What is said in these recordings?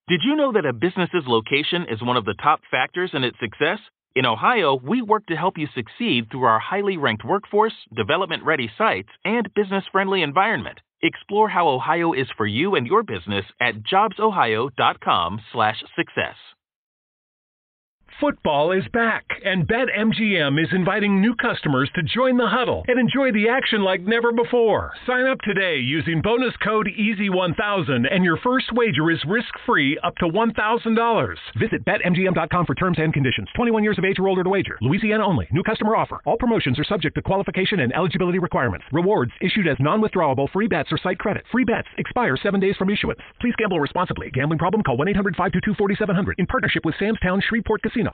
Did you know that a business's location is one of the top factors in its success? In Ohio, we work to help you succeed through our highly ranked workforce, development-ready sites, and business-friendly environment. Explore how Ohio is for you and your business at jobsohio.com/success. Football is back, and BetMGM is inviting new customers to join the huddle and enjoy the action like never before. Sign up today using bonus code EASY1000, and your first wager is risk-free up to $1,000. Visit BetMGM.com for terms and conditions. 21 years of age or older to wager. Louisiana only. New customer offer. All promotions are subject to qualification and eligibility requirements. Rewards issued as non-withdrawable free bets or site credit. Free bets expire 7 days from issuance. Please gamble responsibly. Gambling problem? Call 1-800-522-4700 in partnership with Sam's Town Shreveport Casino.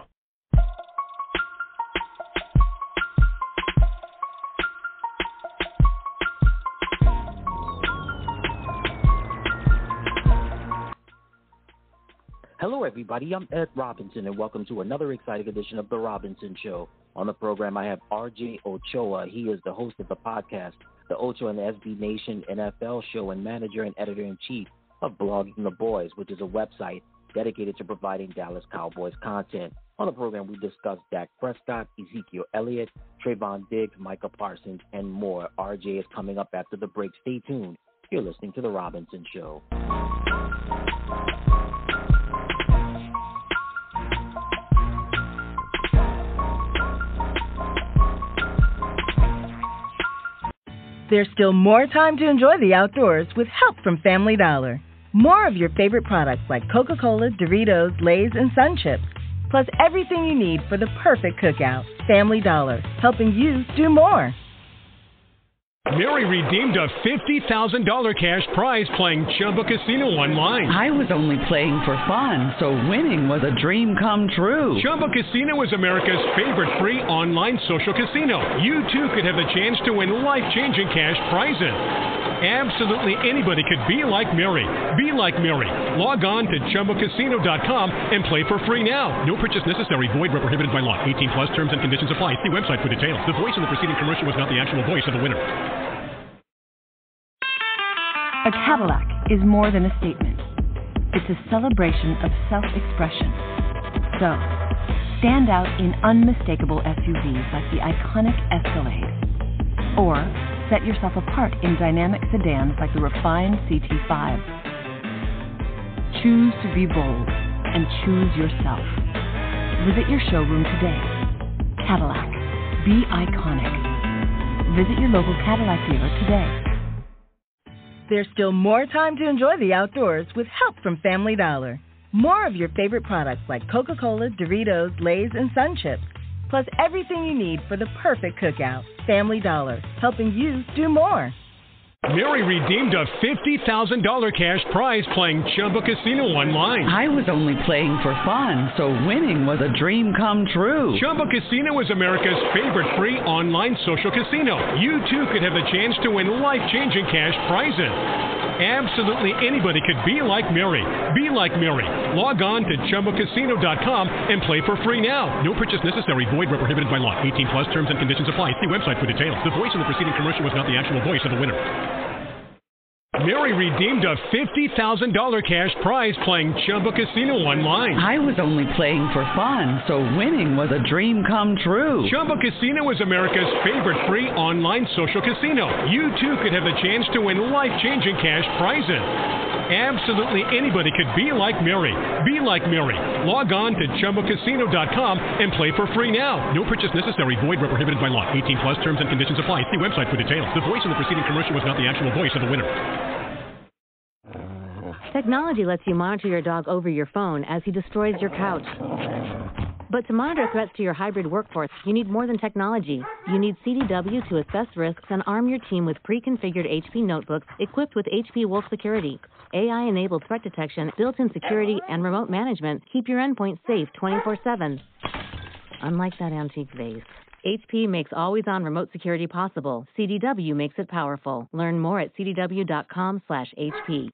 Hello, everybody. I'm Ed Robinson, and welcome to another exciting edition of The Robinson Show. On the program, I have R.J. Ochoa. He is the host of the podcast, The Ocho and the SB Nation NFL Show, and manager and editor-in-chief of Blogging the Boys, which is a website dedicated to providing Dallas Cowboys content. On the program, we discuss Dak Prescott, Ezekiel Elliott, Trayvon Diggs, Micah Parsons, and more. RJ is coming up after the break. Stay tuned. You're listening to The Robinson Show. There's still more time to enjoy the outdoors with help from Family Dollar. More of your favorite products like Coca-Cola, Doritos, Lay's, and Sun Chips. Plus everything you need for the perfect cookout. Family Dollar, helping you do more. Mary redeemed a $50,000 cash prize playing Chumba Casino online. I was only playing for fun, so winning was a dream come true. Chumba Casino is America's favorite free online social casino. You, too, could have the chance to win life-changing cash prizes. Absolutely anybody could be like Mary. Be like Mary. Log on to ChumbaCasino.com and play for free now. No purchase necessary. Void where prohibited by law. 18 plus terms and conditions apply. See website for details. The voice in the preceding commercial was not the actual voice of the winner. A Cadillac is more than a statement. It's a celebration of self-expression. So, stand out in unmistakable SUVs like the iconic Escalade. Or set yourself apart in dynamic sedans like the refined CT5. Choose to be bold and choose yourself. Visit your showroom today. Cadillac. Be iconic. Visit your local Cadillac dealer today. There's still more time to enjoy the outdoors with help from Family Dollar. More of your favorite products like Coca-Cola, Doritos, Lay's, and Sun Chips. Plus everything you need for the perfect cookout. Family Dollar, helping you do more. Mary redeemed a $50,000 cash prize playing Chumba Casino online. I was only playing for fun, so winning was a dream come true. Chumba Casino is America's favorite free online social casino. You, too, could have the chance to win life-changing cash prizes. Absolutely anybody could be like Mary. Be like Mary. Log on to ChumbaCasino.com and play for free now. No purchase necessary. Void where prohibited by law. 18 plus terms and conditions apply. See website for details. The voice in the preceding commercial was not the actual voice of the winner. Mary redeemed a $50,000 cash prize playing Chumba Casino online. I was only playing for fun, so winning was a dream come true. Chumba Casino is America's favorite free online social casino. You, too, could have the chance to win life-changing cash prizes. Absolutely anybody could be like Mary. Be like Mary. Log on to ChumbaCasino.com and play for free now. No purchase necessary. Void where prohibited by law. 18 plus terms and conditions apply. See website for details. The voice in the preceding commercial was not the actual voice of the winner. Technology lets you monitor your dog over your phone as he destroys your couch. But to monitor threats to your hybrid workforce, you need more than technology. You need CDW to assess risks and arm your team with pre-configured HP notebooks equipped with HP Wolf Security. AI-enabled threat detection, built-in security, and remote management keep your endpoint safe 24/7. Unlike that antique vase, HP makes always-on remote security possible. CDW makes it powerful. Learn more at cdw.com/HP.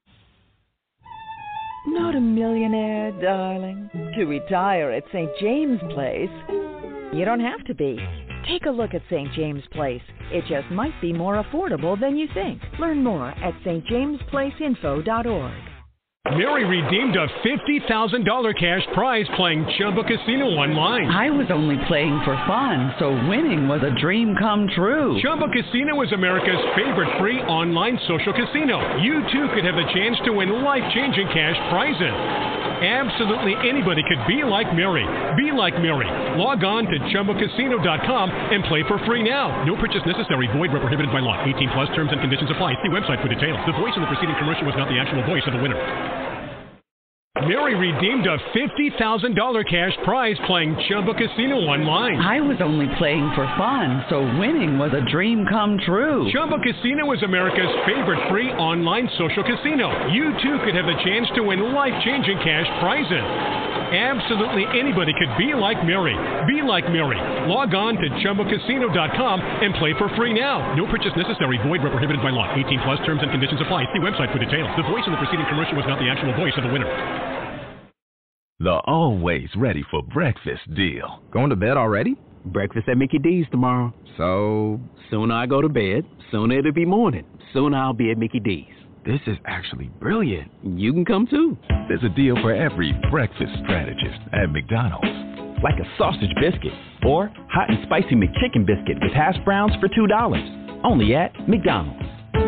Not a millionaire, darling. To retire at St. James Place, you don't have to be. Take a look at St. James Place. It just might be more affordable than you think. Learn more at stjamesplaceinfo.org. Mary redeemed a $50,000 cash prize playing Chumba Casino online. I was only playing for fun, so winning was a dream come true. Chumba Casino is America's favorite free online social casino. You too could have the chance to win life-changing cash prizes. Absolutely anybody could be like Mary. Be like Mary. Log on to ChumbaCasino.com and play for free now. No purchase necessary. Void where prohibited by law. 18 plus terms and conditions apply. See website for details. The voice in the preceding commercial was not the actual voice of the winner. Mary redeemed a $50,000 cash prize playing Chumba Casino online. I was only playing for fun, so winning was a dream come true. Chumba Casino is America's favorite free online social casino. You too could have the chance to win life-changing cash prizes. Absolutely anybody could be like Mary. Be like Mary. Log on to ChumbaCasino.com and play for free now. No purchase necessary. Void where prohibited by law. 18 plus terms and conditions apply. See website for details. The voice in the preceding commercial was not the actual voice of the winner. The always ready for breakfast deal. Going to bed already? Breakfast at Mickey D's tomorrow. So? Sooner I go to bed, sooner it'll be morning. Sooner I'll be at Mickey D's. This is actually brilliant. You can come too. There's a deal for every breakfast strategist at McDonald's. Like a sausage biscuit or hot and spicy McChicken biscuit with hash browns for $2. Only at McDonald's.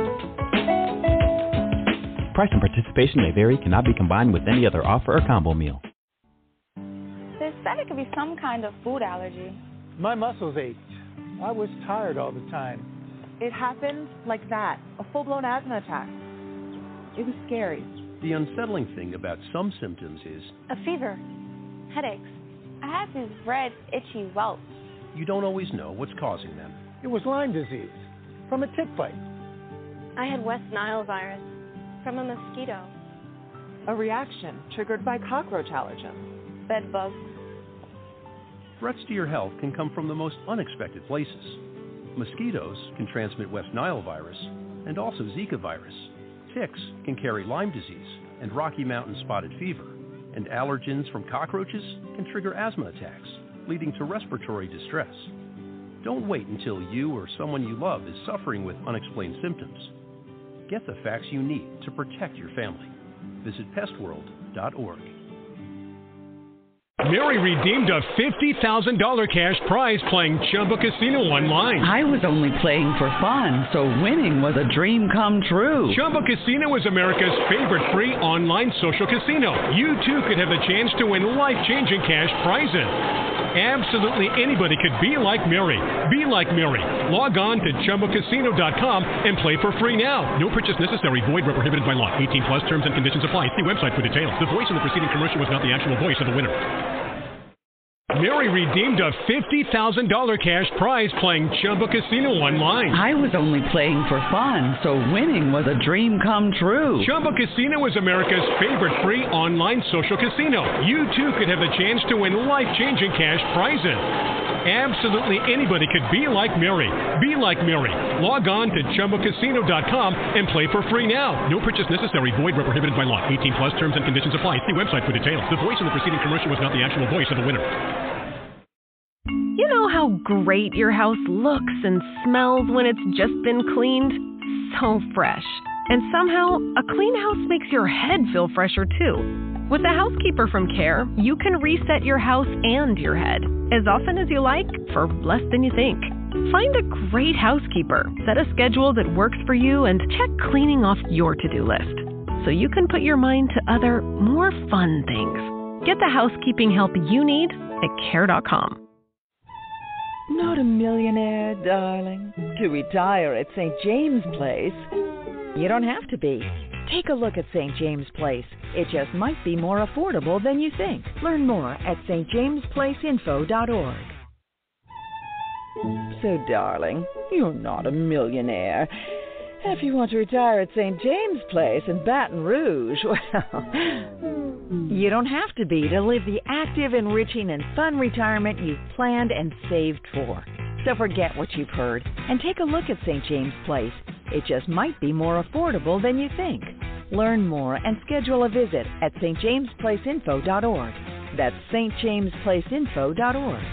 Price and participation may vary, cannot be combined with any other offer or combo meal. They said it could be some kind of food allergy. My muscles ached. I was tired all the time. It happened like that, a full-blown asthma attack. It was scary. The unsettling thing about some symptoms is a fever, headaches. I have these red, itchy welts. You don't always know what's causing them. It was Lyme disease from a tick bite. I had West Nile virus from a mosquito. A reaction triggered by cockroach allergens. Bed bugs. Threats to your health can come from the most unexpected places. Mosquitoes can transmit West Nile virus and also Zika virus. Ticks can carry Lyme disease and Rocky Mountain spotted fever. And allergens from cockroaches can trigger asthma attacks, leading to respiratory distress. Don't wait until you or someone you love is suffering with unexplained symptoms. Get the facts you need to protect your family. Visit pestworld.org. Mary redeemed a $50,000 cash prize playing Chumba Casino online. I was only playing for fun, so winning was a dream come true. Chumba Casino is America's favorite free online social casino. You too could have the chance to win life-changing cash prizes. Absolutely anybody could be like Mary. Be like Mary. Log on to ChumbaCasino.com and play for free now. No purchase necessary. Void where prohibited by law. 18 plus terms and conditions apply. See website for details. The voice in the preceding commercial was not the actual voice of the winner. Mary redeemed a $50,000 cash prize playing Chumba Casino online. I was only playing for fun, so winning was a dream come true. Chumba Casino is America's favorite free online social casino. You too could have the chance to win life-changing cash prizes. Absolutely anybody could be like Mary. Be like Mary. Log on to ChumbaCasino.com and play for free now. No purchase necessary. Void where prohibited by law. 18 plus terms and conditions apply. See website for details. The voice in the preceding commercial was not the actual voice of the winner. You know how great your house looks and smells when it's just been cleaned? So fresh. And somehow, a clean house makes your head feel fresher too. With a housekeeper from Care, you can reset your house and your head as often as you like for less than you think. Find a great housekeeper, set a schedule that works for you, and check cleaning off your to-do list so you can put your mind to other, more fun things. Get the housekeeping help you need at Care.com. Not a millionaire, darling. To retire at St. James Place. You don't have to be. Take a look at St. James Place. It just might be more affordable than you think. Learn more at stjamesplaceinfo.org. So, darling, you're not a millionaire. If you want to retire at St. James Place in Baton Rouge, well, you don't have to be to live the active, enriching, and fun retirement you've planned and saved for. So forget what you've heard and take a look at St. James Place. It just might be more affordable than you think. Learn more and schedule a visit at stjamesplaceinfo.org. That's stjamesplaceinfo.org.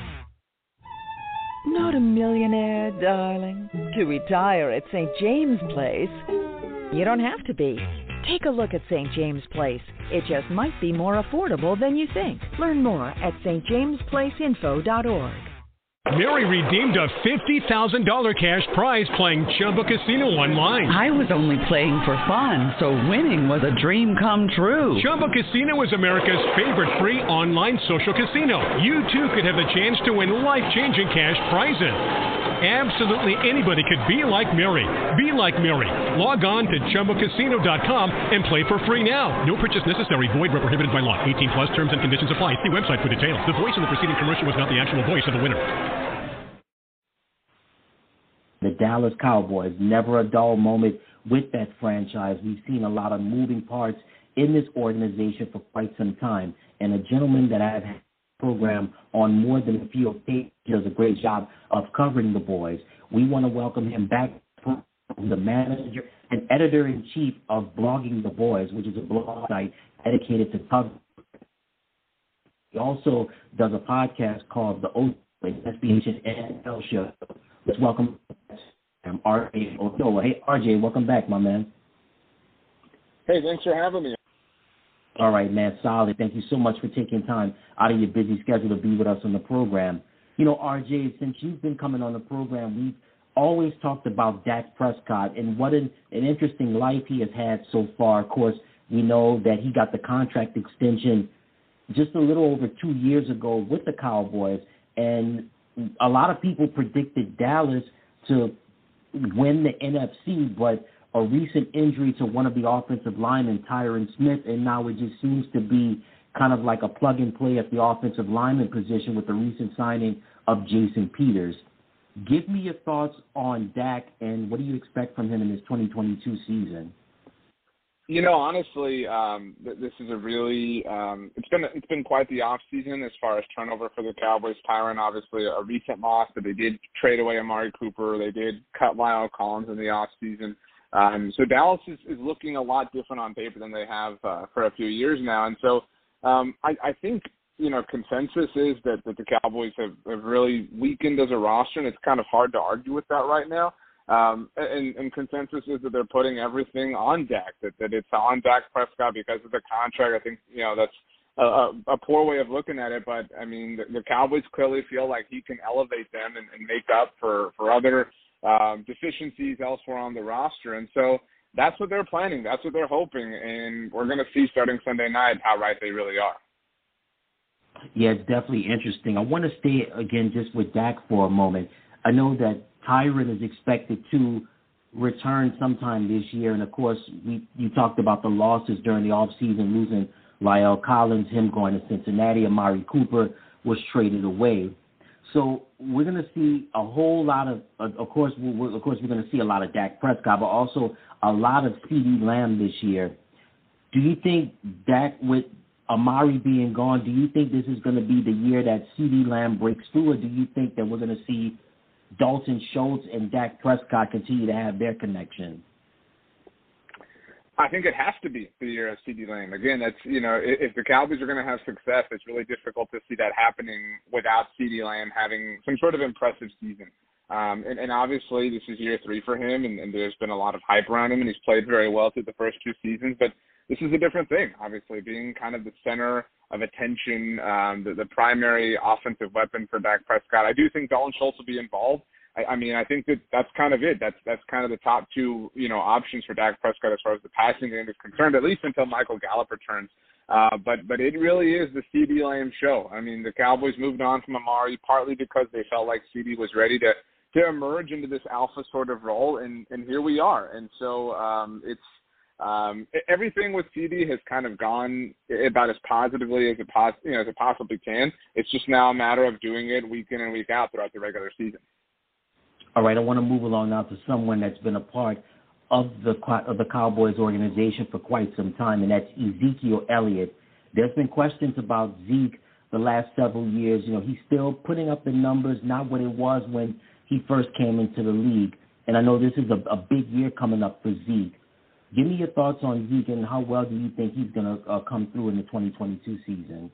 Not a millionaire, darling. To retire at St. James Place, you don't have to be. Take a look at St. James Place. It just might be more affordable than you think. Learn more at stjamesplaceinfo.org. Mary redeemed a $50,000 cash prize playing Chumba Casino online. I was only playing for fun, so winning was a dream come true. Chumba Casino is America's favorite free online social casino. You too could have the chance to win life-changing cash prizes. Absolutely anybody could be like Mary. Be like Mary. Log on to ChumbaCasino.com and play for free now. No purchase necessary. Void where prohibited by law. 18+ terms and conditions apply. See website for details. The voice in the preceding commercial was not the actual voice of the winner. The Dallas Cowboys, never a dull moment with that franchise. We've seen a lot of moving parts in this organization for quite some time. And a gentleman that I've had program on more than a few occasions does a great job of covering the boys. We want to welcome him back, the manager and editor-in-chief of Blogging the Boys, which is a blog site dedicated to covering. He also does a podcast called The Ocho, SB Nation NFL Show. Let's welcome R.J. Ochoa. Hey, R.J., welcome back, my man. Hey, thanks for having me. All right, man, solid. Thank you so much for taking time out of your busy schedule to be with us on the program. You know, R.J., since you've been coming on the program, we've always talked about Dak Prescott and what an interesting life he has had so far. Of course, we know that he got the contract extension just a little over 2 years ago with the Cowboys, and a lot of people predicted Dallas to win the NFC, but a recent injury to one of the offensive linemen, Tyron Smith, and now it just seems to be kind of like a plug-and-play at the offensive lineman position with the recent signing of Jason Peters. Give me your thoughts on Dak, and what do you expect from him in his 2022 season? You know, honestly, this is a really it's been quite the off season as far as turnover for the Cowboys. Tyron, obviously, a recent loss, but they did trade away Amari Cooper. They did cut Lyle Collins in the off season. So Dallas is looking a lot different on paper than they have for a few years now. And so I think, you know, consensus is that the Cowboys have really weakened as a roster, and it's kind of hard to argue with that right now. And consensus is that they're putting everything on Dak, that it's on Dak Prescott because of the contract. I think, you know, that's a poor way of looking at it, but, I mean, the Cowboys clearly feel like he can elevate them and make up for other deficiencies elsewhere on the roster. And so that's what they're planning. That's what they're hoping, and we're going to see starting Sunday night how right they really are. Yeah, it's definitely interesting. I want to stay, again, just with Dak for a moment. I know that Tyron is expected to return sometime this year, and, of course, you talked about the losses during the offseason, losing Lyle Collins, him going to Cincinnati. Amari Cooper was traded away. So we're going to see a whole lot of course, we're going to see a lot of Dak Prescott, but also a lot of CeeDee Lamb this year. Do you think Dak, with Amari being gone, do you think this is going to be the year that CeeDee Lamb breaks through, or do you think that we're going to see Dalton Schultz and Dak Prescott continue to have their connection? I think it has to be the year of CeeDee Lamb. Again, that's, you know, if the Cowboys are going to have success, it's really difficult to see that happening without CeeDee Lamb having some sort of impressive season. And obviously this is year 3 for him, and there's been a lot of hype around him, and he's played very well through the first 2 seasons. But this is a different thing, obviously, being kind of the center of attention, the primary offensive weapon for Dak Prescott. I do think Dalton Schultz will be involved. I mean, I think that's kind of it. That's kind of the top 2, you know, options for Dak Prescott as far as the passing game is concerned, at least until Michael Gallup returns. But it really is the CeeDee Lamb show. I mean, the Cowboys moved on from Amari partly because they felt like CeeDee was ready to emerge into this alpha sort of role, and here we are. And so everything with CeeDee has kind of gone about as positively as it possibly can. It's just now a matter of doing it week in and week out throughout the regular season. All right, I want to move along now to someone that's been a part of the Cowboys organization for quite some time, and that's Ezekiel Elliott. There's been questions about Zeke the last several years. You know, he's still putting up the numbers, not what it was when he first came into the league. And I know this is a big year coming up for Zeke. Give me your thoughts on Zeke, and how well do you think he's going to come through in the 2022 season?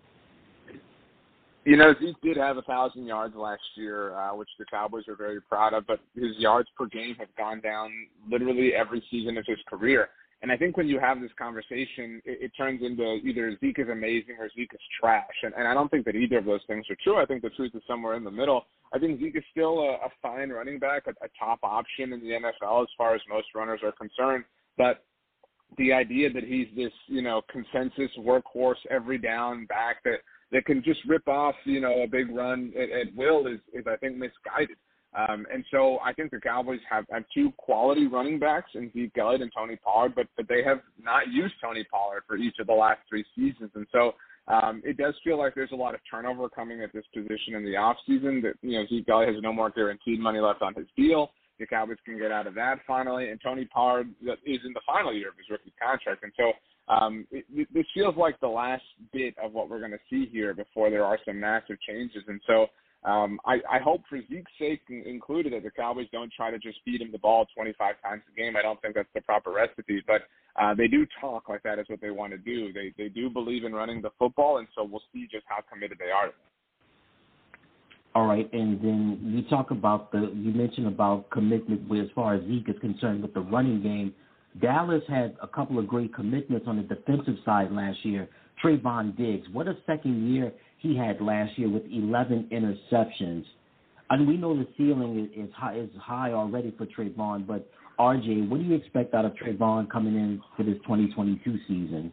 You know, Zeke did have 1,000 yards last year, which the Cowboys are very proud of, but his yards per game have gone down literally every season of his career. And I think when you have this conversation, it turns into either Zeke is amazing or Zeke is trash. And I don't think that either of those things are true. I think the truth is somewhere in the middle. I think Zeke is still a fine running back, a top option in the NFL as far as most runners are concerned. But the idea that he's this, consensus workhorse every down back that can just rip off, a big run at will is I think, misguided. And so I think the Cowboys have two quality running backs in Zeke Elliott and Tony Pollard, but they have not used Tony Pollard for each of the last 3 seasons. And so it does feel like there's a lot of turnover coming at this position in the offseason, that, Zeke Elliott has no more guaranteed money left on his deal. The Cowboys can get out of that finally. And Tony Pollard is in the final year of his rookie contract. And so this feels like the last bit of what we're going to see here before there are some massive changes. And so I hope, for Zeke's sake included, that the Cowboys don't try to just feed him the ball 25 times a game. I don't think that's the proper recipe, but they do talk like that is what they want to do. They do believe in running the football, and so we'll see just how committed they are to that. All right, and then you mentioned about commitment as far as Zeke is concerned with the running game. Dallas had a couple of great commitments on the defensive side last year. Trayvon Diggs, what a second year he had last year with 11 interceptions. And we know the ceiling is high already for Trayvon, but RJ, what do you expect out of Trayvon coming in for this 2022 season?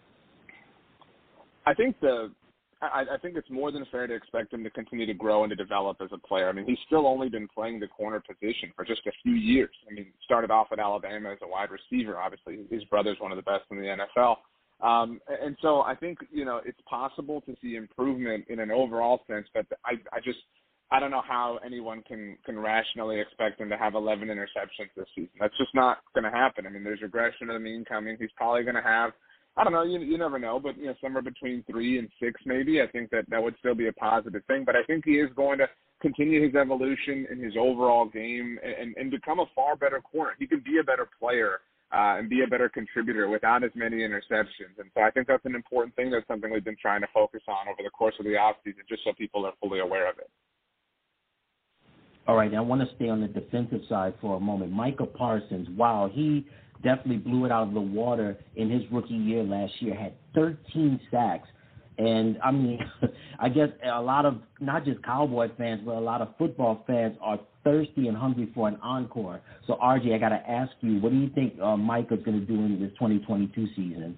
I think it's more than fair to expect him to continue to grow and to develop as a player. I mean, he's still only been playing the corner position for just a few years. I mean, started off at Alabama as a wide receiver. Obviously, his brother's one of the best in the NFL. And so I think, it's possible to see improvement in an overall sense, but I don't know how anyone can rationally expect him to have 11 interceptions this season. That's just not going to happen. I mean, there's regression of the mean coming. He's probably going to have, I don't know, you never know, but, somewhere between 3 and 6 maybe. I think that would still be a positive thing, but I think he is going to continue his evolution in his overall game and become a far better corner. He can be a better player and be a better contributor without as many interceptions. And so I think that's an important thing. That's something we've been trying to focus on over the course of the offseason, just so people are fully aware of it. All right, I want to stay on the defensive side for a moment. Micah Parsons, wow, he definitely blew it out of the water in his rookie year last year, had 13 sacks. And, I mean, I guess a lot of not just Cowboy fans, but a lot of football fans are thirsty and hungry for an encore. So, RJ, I got to ask you, what do you think Micah's going to do in this 2022 season?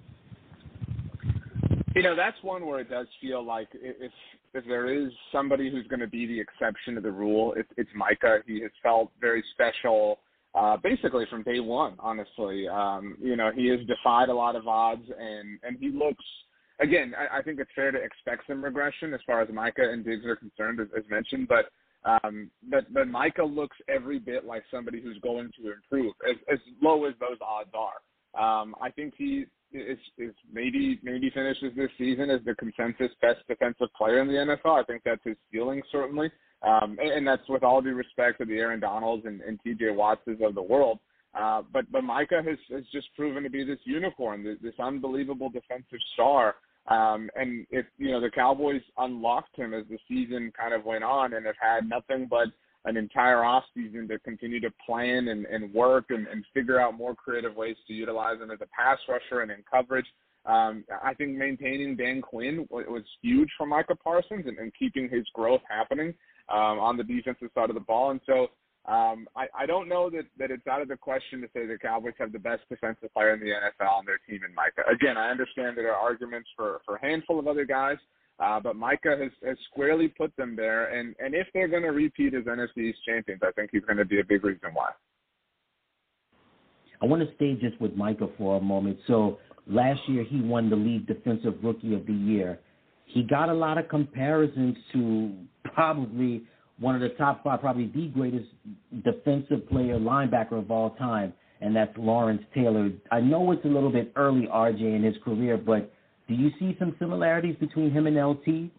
That's one where it does feel like if there is somebody who's going to be the exception to the rule, it's Micah. He has felt very special basically from day one, honestly. He has defied a lot of odds, and he looks – again, I think it's fair to expect some regression as far as Micah and Diggs are concerned, as mentioned, but Micah looks every bit like somebody who's going to improve, as low as those odds are. I think he is maybe finishes this season as the consensus best defensive player in the NFL. I think that's his ceiling, certainly, and that's with all due respect to the Aaron Donalds and T.J. Wattses of the world. But Micah has just proven to be this unicorn, this unbelievable defensive star. And if, the Cowboys unlocked him as the season kind of went on and have had nothing but an entire offseason to continue to plan and work and figure out more creative ways to utilize him as a pass rusher and in coverage. I think maintaining Dan Quinn was huge for Micah Parsons and keeping his growth happening on the defensive side of the ball. And so I don't know that it's out of the question to say the Cowboys have the best defensive player in the NFL on their team in Micah. Again, I understand there are arguments for a handful of other guys, but Micah has squarely put them there. And if they're going to repeat as NFC East champions, I think he's going to be a big reason why. I want to stay just with Micah for a moment. So last year he won the league defensive rookie of the year. He got a lot of comparisons to probably one of the top 5, probably the greatest defensive player, linebacker of all time, and that's Lawrence Taylor. I know it's a little bit early, RJ, in his career, but do you see some similarities between him and LT?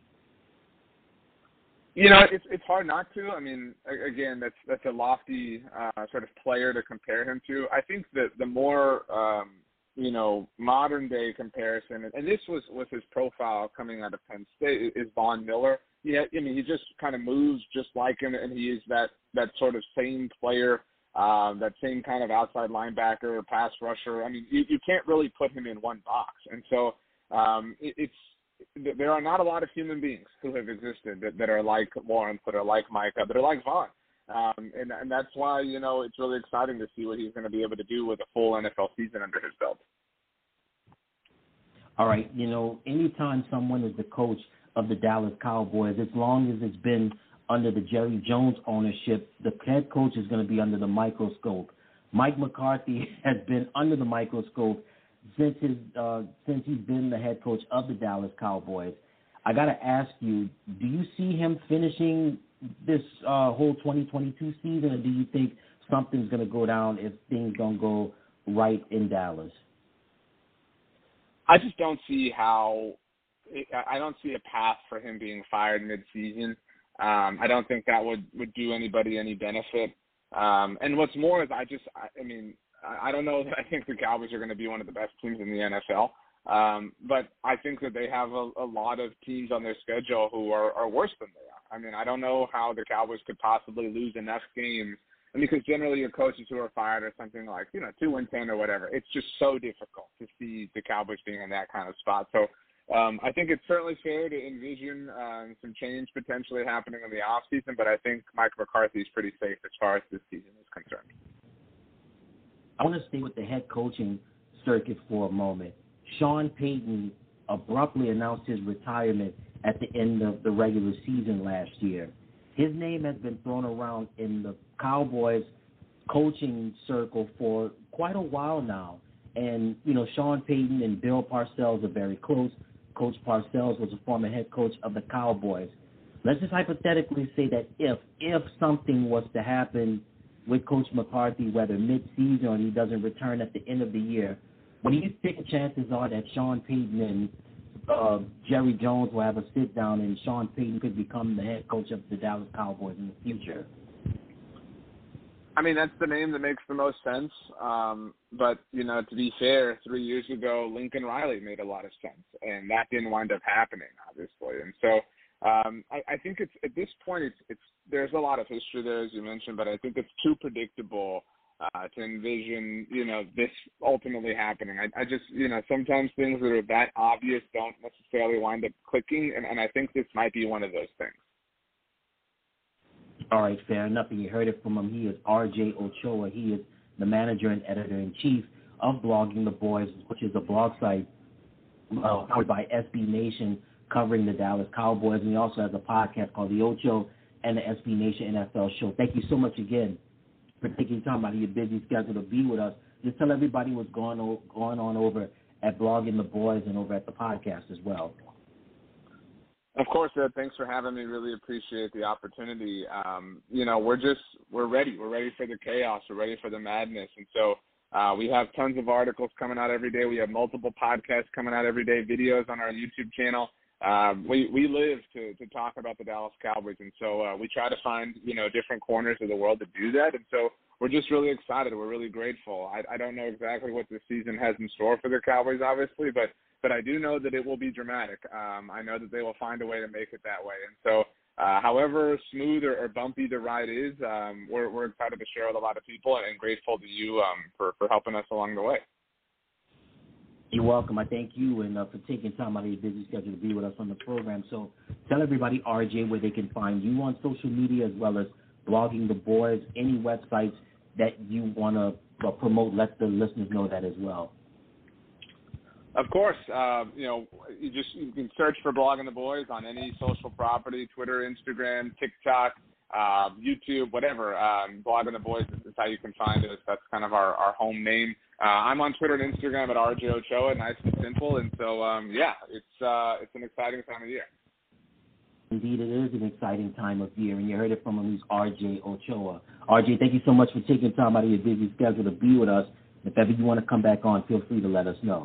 It's hard not to. I mean, again, that's a lofty sort of player to compare him to. I think that the more modern day comparison, and this was his profile coming out of Penn State, is Von Miller. Yeah, I mean, he just kind of moves just like him, and he is that sort of same player that same kind of outside linebacker, pass rusher. I mean, you can't really put him in one box. And so there are not a lot of human beings who have existed that are like Lawrence, that are like Micah, that are like Von. And that's why, it's really exciting to see what he's going to be able to do with a full NFL season under his belt. All right, anytime someone is the coach of the Dallas Cowboys, as long as it's been under the Jerry Jones ownership, the head coach is going to be under the microscope. Mike McCarthy has been under the microscope since he's been the head coach of the Dallas Cowboys. I got to ask you, do you see him finishing this whole 2022 season, or do you think something's going to go down if things don't go right in Dallas? I just don't see I don't see a path for him being fired mid-season. I don't think that would do anybody any benefit. And what's more is I don't know that I think the Cowboys are going to be one of the best teams in the NFL. But I think that they have a lot of teams on their schedule who are worse than they are. I mean, I don't know how the Cowboys could possibly lose enough games. Because generally your coaches who are fired are something like, 2-10 or whatever. It's just so difficult to see the Cowboys being in that kind of spot. So I think it's certainly fair to envision some change potentially happening in the offseason, but I think Mike McCarthy is pretty safe as far as this season is concerned. I want to stay with the head coaching circuit for a moment. Sean Payton abruptly announced his retirement at the end of the regular season last year. His name has been thrown around in the Cowboys coaching circle for quite a while now. And, Sean Payton and Bill Parcells are very close. Coach Parcells was a former head coach of the Cowboys. Let's just hypothetically say that if something was to happen with Coach McCarthy, whether mid-season or he doesn't return at the end of the year, what do you think the chances are that Sean Payton and Jerry Jones will have a sit-down and Sean Payton could become the head coach of the Dallas Cowboys in the future? I mean, that's the name that makes the most sense. But, to be fair, 3 years ago, Lincoln Riley made a lot of sense, and that didn't wind up happening, obviously. And so I think it's at this point, there's a lot of history there, as you mentioned, but I think it's too predictable to envision, this ultimately happening. I just, sometimes things that are that obvious don't necessarily wind up clicking, and I think this might be one of those things. All right, fair enough. And you heard it from him. He is R.J. Ochoa. He is the manager and editor-in-chief of Blogging the Boys, which is a blog site powered by SB Nation covering the Dallas Cowboys. And he also has a podcast called The Ocho and the SB Nation NFL Show. Thank you so much again for taking time out of your busy schedule to be with us. Just tell everybody what's going on over at Blogging the Boys and over at the podcast as well. Of course, Ed. Thanks for having me. Really appreciate the opportunity. We're ready. We're ready for the chaos. We're ready for the madness. And so we have tons of articles coming out every day. We have multiple podcasts coming out every day, videos on our YouTube channel. We live to talk about the Dallas Cowboys. And so we try to find, different corners of the world to do that. And so we're just really excited. We're really grateful. I don't know exactly what this season has in store for the Cowboys, obviously, but I do know that it will be dramatic. I know that they will find a way to make it that way. And so however smooth or bumpy the ride is, we're excited to share with a lot of people and grateful to you for helping us along the way. You're welcome. I thank you and for taking time out of your busy schedule to be with us on the program. So tell everybody, RJ, where they can find you on social media as well as Blogging the Boys, any websites that you want to promote. Let the listeners know that as well. Of course, you can search for Blogging the Boys on any social property, Twitter, Instagram, TikTok, YouTube, whatever. Blogging the Boys is how you can find us. That's kind of our home name. I'm on Twitter and Instagram at RJ Ochoa, nice and simple. And so, it's an exciting time of year. Indeed, it is an exciting time of year, and you heard it from him. He's R.J. Ochoa. R.J., thank you so much for taking time out of your busy schedule to be with us. If ever you want to come back on, feel free to let us know.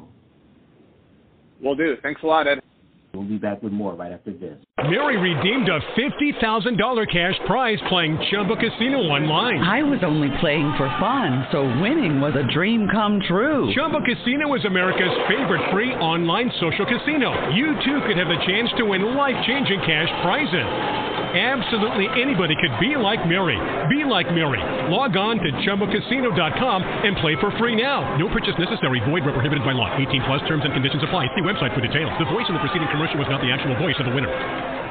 Will do. Thanks a lot, Ed. We'll be back with more right after this. Mary redeemed a $50,000 cash prize playing Chumba Casino online. I was only playing for fun, so winning was a dream come true. Chumba Casino is America's favorite free online social casino. You, too, could have the chance to win life-changing cash prizes. Absolutely anybody could be like Mary. Be like Mary. Log on to ChumboCasino.com and play for free now. No purchase necessary. Void where prohibited by law. 18 plus terms and conditions apply. See website for details. The voice in the preceding commercial was not the actual voice of the winner.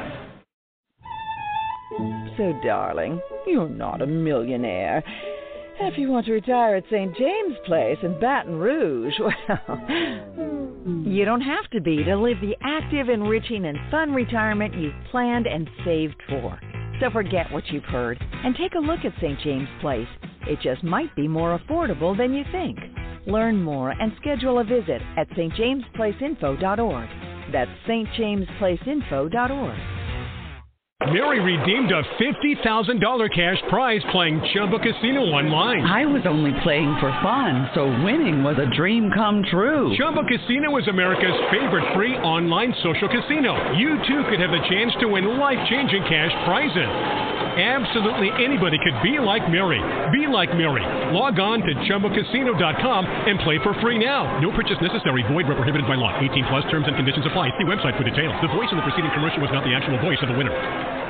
So, darling, you're not a millionaire. If you want to retire at St. James Place in Baton Rouge, well, you don't have to be to live the active, enriching, and fun retirement you've planned and saved for. So forget what you've heard and take a look at St. James Place. It just might be more affordable than you think. Learn more and schedule a visit at stjamesplaceinfo.org. That's stjamesplaceinfo.org. Mary redeemed a $50,000 cash prize playing Chumba Casino online. I was only playing for fun, so winning was a dream come true. Chumba Casino is America's favorite free online social casino. You too could have the chance to win life-changing cash prizes. Absolutely anybody could be like Mary. Be like Mary. Log on to ChumboCasino.com and play for free now. No purchase necessary. Void where prohibited by law. 18 plus terms and conditions apply. See website for details. The voice in the preceding commercial was not the actual voice of the winner.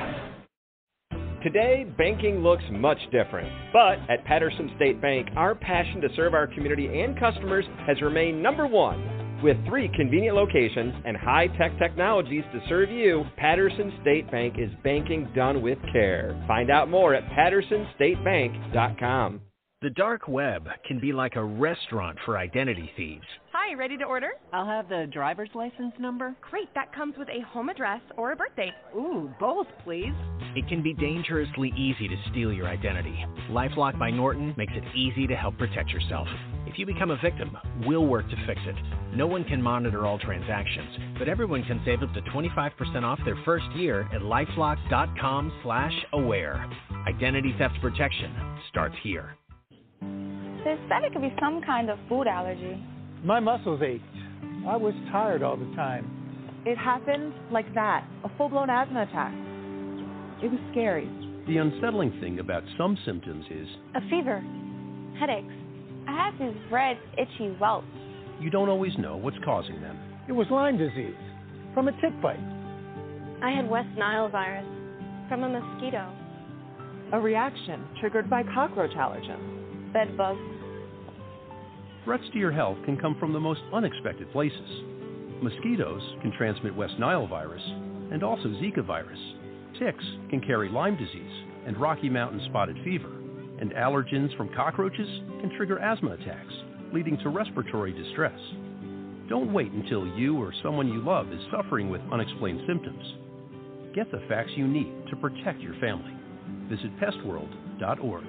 Today, banking looks much different. But at Patterson State Bank, our passion to serve our community and customers has remained number one. With 3 convenient locations and high-tech technologies to serve you, Patterson State Bank is banking done with care. Find out more at pattersonstatebank.com. The dark web can be like a restaurant for identity thieves. Hi, ready to order? I'll have the driver's license number. Great, that comes with a home address or a birthday. Ooh, both, please. It can be dangerously easy to steal your identity. LifeLock by Norton makes it easy to help protect yourself. If you become a victim, we'll work to fix it. No one can monitor all transactions, but everyone can save up to 25% off their first year at LifeLock.com/aware. Identity theft protection starts here. They said it could be some kind of food allergy. My muscles ached. I was tired all the time. It happened like that, a full-blown asthma attack. It was scary. The unsettling thing about some symptoms is a fever, headaches. I have these red, itchy welts. You don't always know what's causing them. It was Lyme disease from a tick bite. I had West Nile virus from a mosquito. A reaction triggered by cockroach allergens. Bed bugs. Threats to your health can come from the most unexpected places. Mosquitoes can transmit West Nile virus and also Zika virus. Ticks can carry Lyme disease and Rocky Mountain spotted fever. And allergens from cockroaches can trigger asthma attacks, leading to respiratory distress. Don't wait until you or someone you love is suffering with unexplained symptoms. Get the facts you need to protect your family. Visit pestworld.org.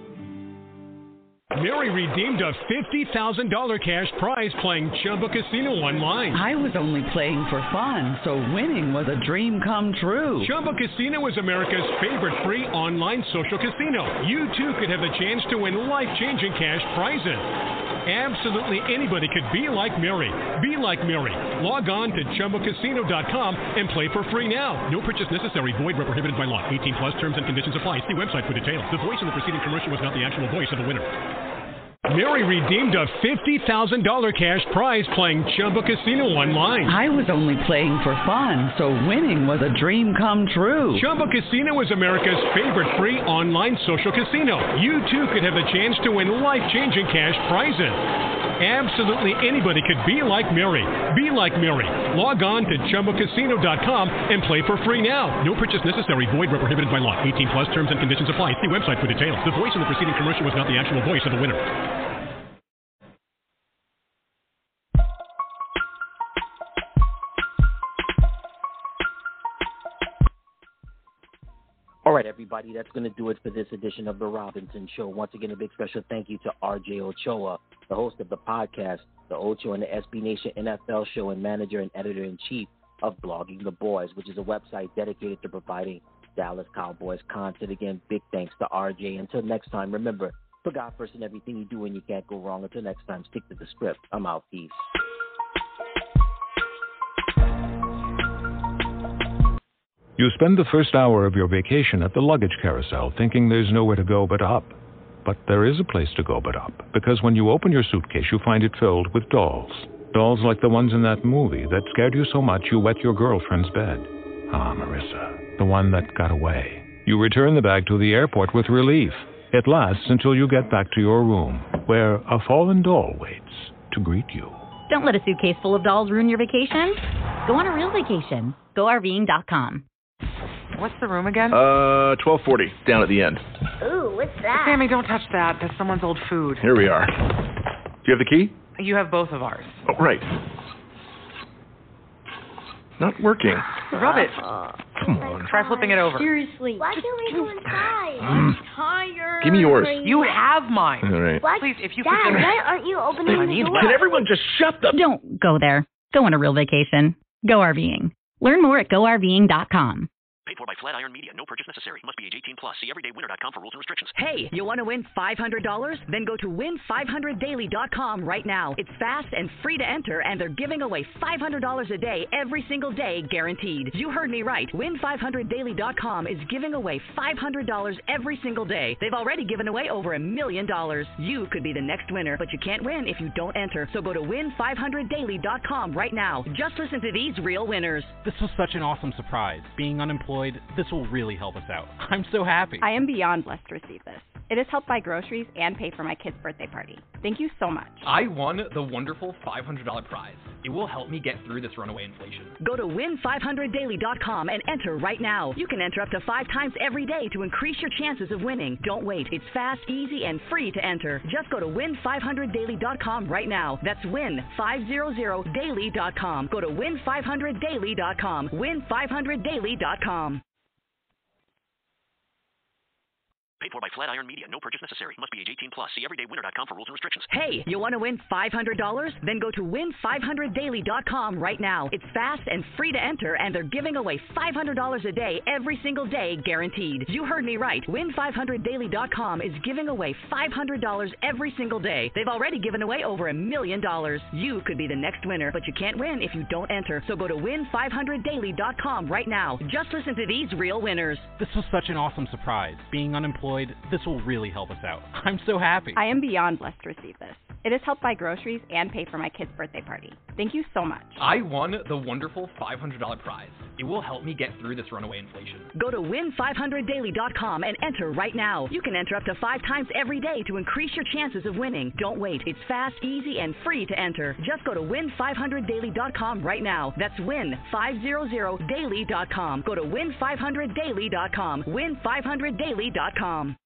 Mary redeemed a $50,000 cash prize playing Chumba Casino online. I was only playing for fun, so winning was a dream come true. Chumba Casino is America's favorite free online social casino. You too could have the chance to win life-changing cash prizes. Absolutely anybody could be like Mary. Be like Mary. Log on to ChumboCasino.com and play for free now. No purchase necessary. Void where prohibited by law. 18 plus terms and conditions apply. See website for details. The voice in the preceding commercial was not the actual voice of the winner. Mary redeemed a $50,000 cash prize playing Chumba Casino online. I was only playing for fun, so winning was a dream come true. Chumba Casino is America's favorite free online social casino. You too could have the chance to win life-changing cash prizes. Absolutely anybody could be like Mary. Be like Mary. Log on to ChumboCasino.com and play for free now. No purchase necessary. Void where prohibited by law. 18 plus terms and conditions apply. See website for details. The voice in the preceding commercial was not the actual voice of the winner. All right, everybody, that's going to do it for this edition of The Robinson Show. Once again, a big special thank you to RJ Ochoa, the host of the podcast, the Ocho and the SB Nation NFL Show, and manager and editor-in-chief of Blogging the Boys, which is a website dedicated to providing Dallas Cowboys content. Again, big thanks to RJ. Until next time, remember, put God first in everything you do and you can't go wrong. Until next time, stick to the script. I'm out. Peace. You spend the first hour of your vacation at the luggage carousel thinking there's nowhere to go but up. But there is a place to go but up, because when you open your suitcase, you find it filled with dolls. Dolls like the ones in that movie that scared you so much you wet your girlfriend's bed. Ah, Marissa. the one that got away. You return the bag to the airport with relief. It lasts until you get back to your room, where a fallen doll waits to greet you. Don't let a suitcase full of dolls ruin your vacation. Go on a real vacation. GoRVing.com. What's the room again? 1240, down at the end. Ooh, what's that? Sammy, don't touch that. That's someone's old food. Here we are. Do you have the key? You have both of ours. Oh, right. Not working. Rub it. Come on. Try flipping it over. Seriously. Why can't we go inside? I'm tired. Give me yours. You have mine. All right. What? Please, if you Dad, could just... why aren't you opening the door? Can everyone just shut the... Don't go there. Go on a real vacation. Go RVing. Learn more at GoRVing.com. Paid for by Flatiron Media. No purchase necessary. Must be age 18 plus. See everydaywinner.com for rules and restrictions. Hey, you want to win $500? Then go to win500daily.com right now. It's fast and free to enter, and they're giving away $500 a day every single day, guaranteed. You heard me right. Win500daily.com is giving away $500 every single day. They've already given away over $1 million. You could be the next winner, but you can't win if you don't enter. So go to win500daily.com right now. Just listen to these real winners. This was such an awesome surprise. Being unemployed, this will really help us out. I'm so happy. I am beyond blessed to receive this. It has helped buy groceries and pay for my kid's birthday party. Thank you so much. I won the wonderful $500 prize. It will help me get through this runaway inflation. Go to win500daily.com and enter right now. You can enter up to 5 times every day to increase your chances of winning. Don't wait. It's fast, easy, and free to enter. Just go to win500daily.com right now. That's win500daily.com. Go to win500daily.com. win500daily.com. Paid for by Flatiron Media. No purchase necessary. Must be age 18 plus. See everydaywinner.com for rules and restrictions. Hey, you want to win $500? Then go to win500daily.com right now. It's fast and free to enter, and they're giving away $500 a day every single day, guaranteed. You heard me right. Win500daily.com is giving away $500 every single day. They've already given away over $1 million. You could be the next winner, but you can't win if you don't enter. So go to win500daily.com right now. Just listen to these real winners. This was such an awesome surprise. Being unemployed, this will really help us out. I'm so happy. I am beyond blessed to receive this. It has helped buy groceries and pay for my kid's birthday party. Thank you so much. I won the wonderful $500 prize. It will help me get through this runaway inflation. Go to win500daily.com and enter right now. You can enter up to 5 times every day to increase your chances of winning. Don't wait. It's fast, easy, and free to enter. Just go to win500daily.com right now. That's win500daily.com. Go to win500daily.com. win500daily.com.